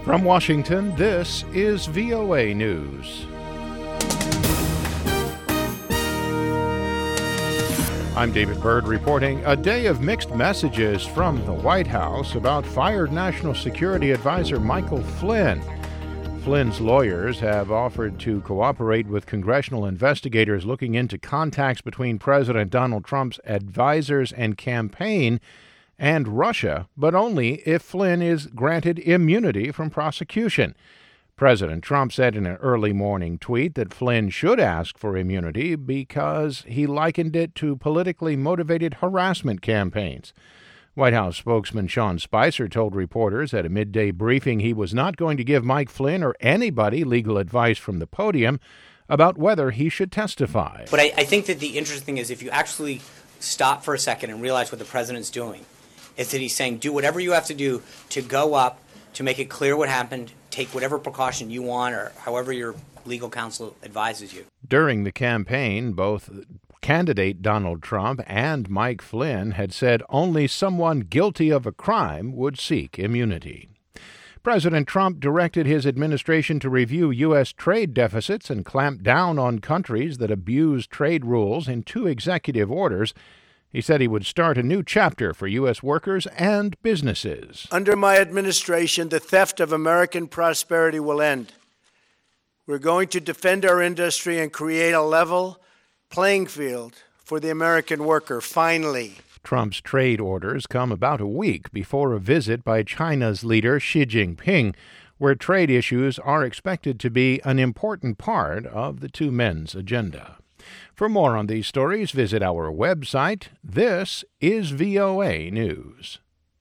From Washington, this is VOA News. I'm David Byrd reporting a day of mixed messages from the White House about fired National Security Advisor Michael Flynn. Flynn's lawyers have offered to cooperate with congressional investigators looking into contacts between President Donald Trump's advisors and campaign and Russia, but only if Flynn is granted immunity from prosecution. President Trump said in an early morning tweet that Flynn should ask for immunity because he likened it to politically motivated harassment campaigns. White House spokesman Sean Spicer told reporters at a midday briefing he was not going to give Mike Flynn or anybody legal advice from the podium about whether he should testify. But I think that the interesting thing is if you actually stop for a second and realize what the president's doing, is that he's saying do whatever you have to do to go up, to make it clear what happened, take whatever precaution you want or however your legal counsel advises you. During the campaign, both candidate Donald Trump and Mike Flynn had said only someone guilty of a crime would seek immunity. President Trump directed his administration to review U.S. trade deficits and clamp down on countries that abuse trade rules in 2 executive orders. He said he would start a new chapter for U.S. workers and businesses. Under my administration, the theft of American prosperity will end. We're going to defend our industry and create a level playing field for the American worker, finally. Trump's trade orders come about a week before a visit by China's leader Xi Jinping, where trade issues are expected to be an important part of the two men's agenda. For more on these stories, visit our website. This is VOA News.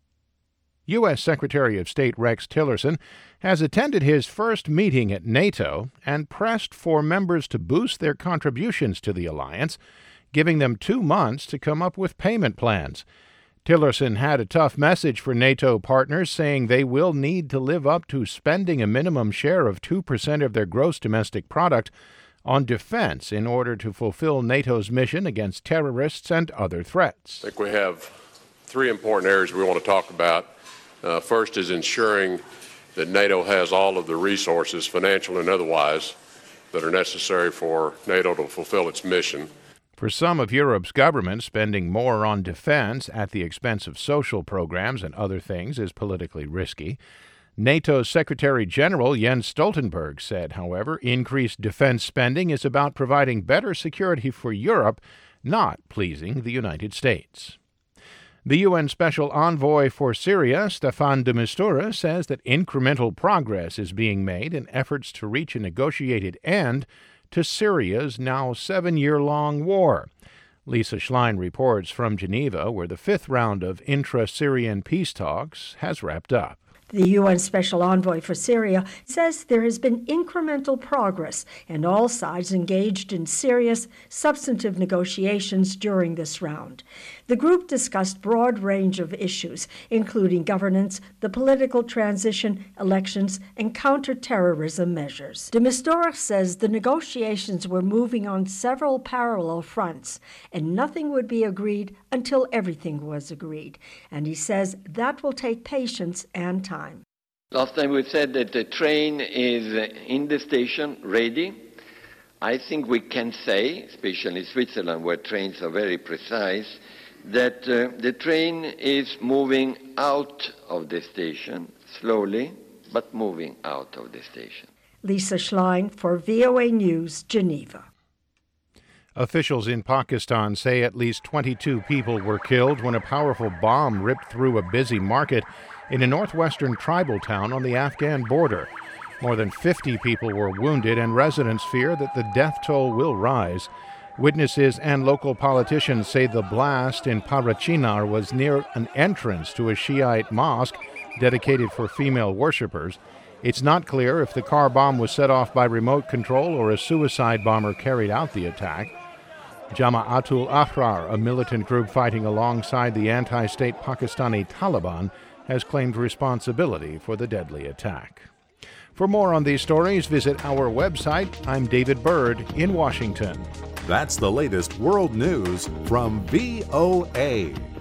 U.S. Secretary of State Rex Tillerson has attended his first meeting at NATO and pressed for members to boost their contributions to the alliance, giving them 2 months to come up with payment plans. Tillerson had a tough message for NATO partners, saying they will need to live up to spending a minimum share of 2% of their gross domestic product on defense in order to fulfill NATO's mission against terrorists and other threats. I think we have 3 important areas we want to talk about. First is ensuring that NATO has all of the resources, financial and otherwise, that are necessary for NATO to fulfill its mission. For some of Europe's governments, spending more on defense at the expense of social programs and other things is politically risky. NATO's Secretary General Jens Stoltenberg said, however, increased defense spending is about providing better security for Europe, not pleasing the United States. The UN Special Envoy for Syria, Staffan de Mistura, says that incremental progress is being made in efforts to reach a negotiated end to Syria's now 7-year-long war. Lisa Schlein reports from Geneva, where the 5th round of intra-Syrian peace talks has wrapped up. The UN Special Envoy for Syria says there has been incremental progress and all sides engaged in serious, substantive negotiations during this round. The group discussed a broad range of issues, including governance, the political transition, elections, and counterterrorism measures. De Mistura says the negotiations were moving on several parallel fronts, and nothing would be agreed until everything was agreed. And he says that will take patience and time. Last time we said that the train is in the station, ready. I think we can say, especially in Switzerland where trains are very precise, that the train is moving out of the station, slowly, but moving out of the station. Lisa Schlein for VOA News, Geneva. Officials in Pakistan say at least 22 people were killed when a powerful bomb ripped through a busy market in a northwestern tribal town on the Afghan border. More than 50 people were wounded, and residents fear that the death toll will rise. Witnesses and local politicians say the blast in Parachinar was near an entrance to a Shiite mosque dedicated for female worshippers. It's not clear if the car bomb was set off by remote control or a suicide bomber carried out the attack. Jamaatul Ahrar, a militant group fighting alongside the anti-state Pakistani Taliban, has claimed responsibility for the deadly attack. For more on these stories, visit our website. I'm David Byrd in Washington. That's the latest world news from VOA.